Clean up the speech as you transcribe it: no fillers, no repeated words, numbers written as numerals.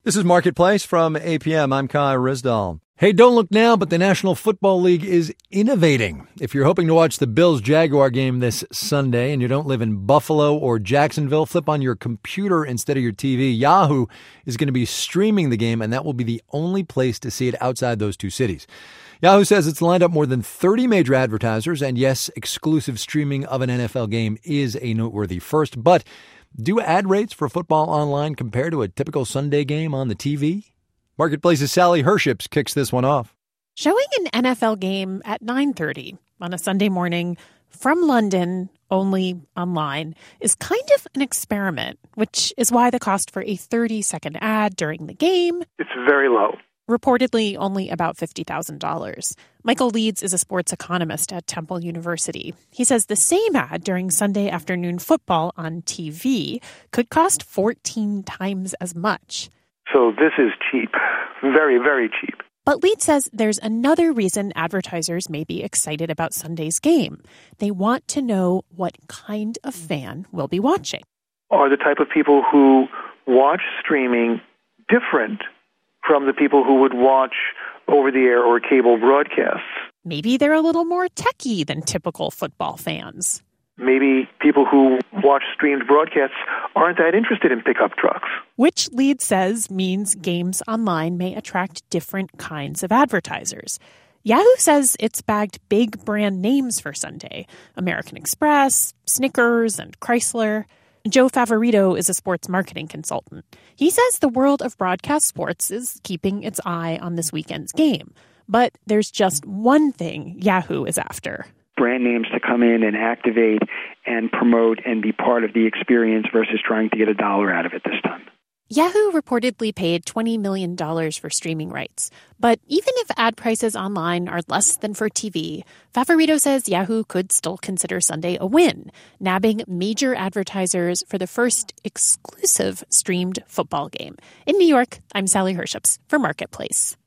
This is Marketplace from APM. I'm Kai Rizdal. Hey, don't look now, but the National Football League is innovating. If you're hoping to watch the Bills-Jaguar game this Sunday and you don't live in Buffalo or Jacksonville, flip on your computer instead of your TV. Yahoo is going to be streaming the game, and that will be the only place to see it outside those two cities. Yahoo says it's lined up more than 30 major advertisers, and yes, exclusive streaming of an NFL game is a noteworthy first, but do ad rates for football online compare to a typical Sunday game on the TV? Marketplace's Sally Herships kicks this one off. Showing an NFL game at 9:30 on a Sunday morning from London, only online, is kind of an experiment, which is why the cost for a 30-second ad during the game it's very low. Reportedly only about $50,000. Michael Leeds is a sports economist at Temple University. He says the same ad during Sunday afternoon football on TV could cost 14 times as much. So this is cheap. Very, very cheap. But Leeds says there's another reason advertisers may be excited about Sunday's game. They want to know what kind of fan will be watching. Are the type of people who watch streaming different from the people who would watch over-the-air or cable broadcasts? Maybe they're a little more techie than typical football fans. Maybe people who watch streamed broadcasts aren't that interested in pickup trucks. Which Leeds says means games online may attract different kinds of advertisers. Yahoo says it's bagged big brand names for Sunday: American Express, Snickers, and Chrysler. Joe Favorito is a sports marketing consultant. He says the world of broadcast sports is keeping its eye on this weekend's game. But there's just one thing Yahoo is after: brand names to come in and activate and promote and be part of the experience versus trying to get a dollar out of it this time. Yahoo reportedly paid $20 million for streaming rights. But even if ad prices online are less than for TV, Favorito says Yahoo could still consider Sunday a win, nabbing major advertisers for the first exclusive streamed football game. In New York, I'm Sally Herships for Marketplace.